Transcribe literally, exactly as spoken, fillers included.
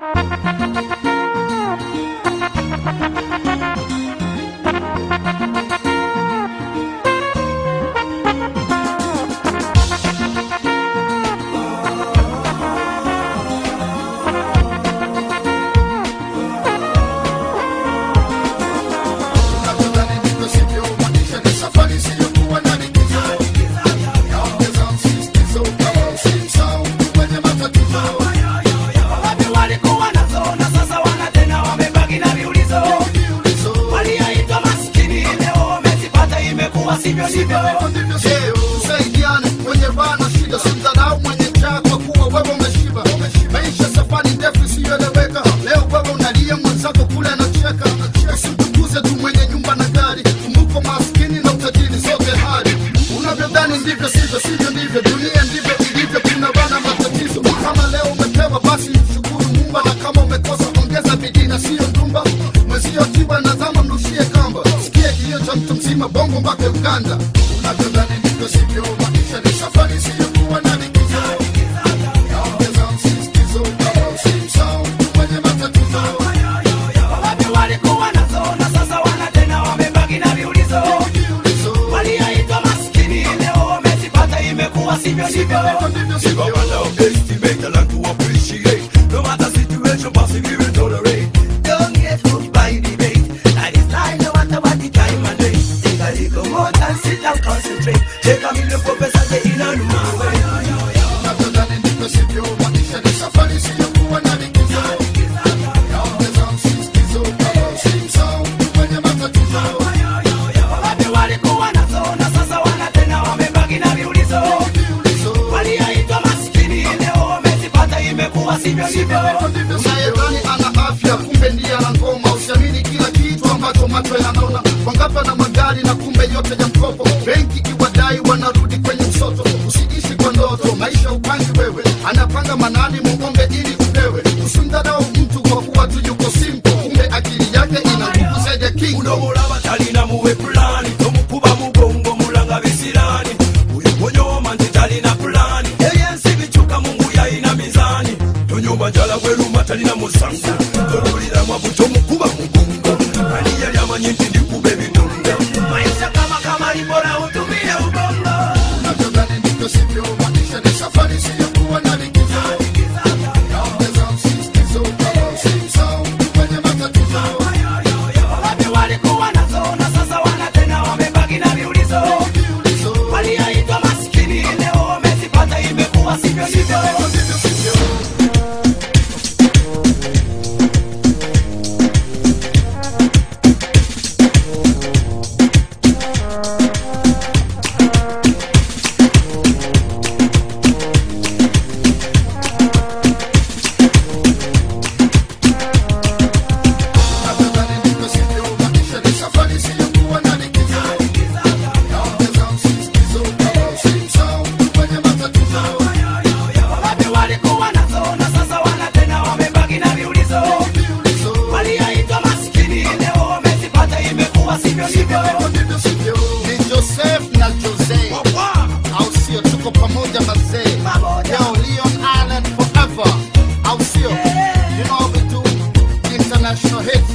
Tusaidiane kwenye bana shida, simdharau mwenye njaa kwa kuwa wewe umeshiba. Maisha safari ndefu isiyoeleweka, leo wewe unalia mwenzako kule anacheka. Usitukuze tu mwenye nyumba na gari, kumbuka maskini na utajiri sote hali. Unavyodhani ndivyo sivyo, sivyo ndivyo, dunia ndivyo ilivyo, kuna bana matatizo. Kama leo umepewa basi mshukuru Mungu, na kama umekosa ongeza bidii na sio ndumba. Mwezio tiba na zama mrushie kamba, sikia kilio cha mtu mzima Bongo mpaka Uganda. Unavyodhani ndivyo sivyo, maisha ni safari isiyokuwa na likizo. Yaongeza msisitizo kama usimsahau mwenye matatizo. Wapi walikuwa nazo na sasa wana tena wamebaki na viulizo. Walioitwa maskini leo wamezipata, imekuwa sivyo sivyo. Give up and now estimate and learn to appreciate. No matter situation, passive you will tolerate. Don't get hooked by debate. That is life, no matter what the time and day. Take a little more and sit and concentrate. Take a million for pesa de ina numa way. Unavyodhani ndivyo sivyo, maisha ni safari isiyokuwa na likizo. Yaongeza msisitizo kama usimsahau mwenye matatizo. Wapi walikuwa nazo na sasa wana tena wamebaki na viulizo. Walioitwa maskini leo wamezipata, imekuwa sivyo sivyo. Unayedhani ana afya kumbe ndiye ana ngoma. Usiamini kila kitu ambacho macho yanaona. Wangapi na magari na kumbe yote ya mkopo. Benki iwadai wanarudi kwenye msoto. Usiishi kwa ndoto, maisha upangi wewe. Anapanga manani muombe ili upewe. Usimdharau mtu kwa kuwa tu yuko simple, kumbe akili yake ina nguvu zaidi ya king. Unomulaba talina muwe plani, tomukuba mugongo mulanga bisirani. Uyu monyoma nti talina plani, eyensi bichuka Mungu yaina mizani. Tonyoma jala weluma talina musango, tolulira mwabu tomukuba mugongo. Ani yali amanyi nti ndikube bitunde. Maisha kama kama libora utumie ubongo. Unavyodhani ndivyo sivyo, maisha ni safari isiyokuwa na likizo. Yaongeza msisitizo kama usimsahau mwenye matatizo. Wapi walikuwa nazo na sasa wana tena wamebaki na viulizo. Walioitwa maskini leo wamezipata, imekuwa sivyo sivyo. Unavyodhani ndivyo sivyo, maisha ni safari isiyokuwa na likizo. Yaongeza msisitizo kama usimsahau mwenye matatizo. Wapi walikuwa nazo na sasa wana tena wamebaki na viulizo. Walioitwa maskini leo wamezipata, imekuwa sivyo sivyo. Ni Joseph na Jose, au sio? Tuko pamoja mazee. Yo, Leon Island forever, au sio? You know we do international hits.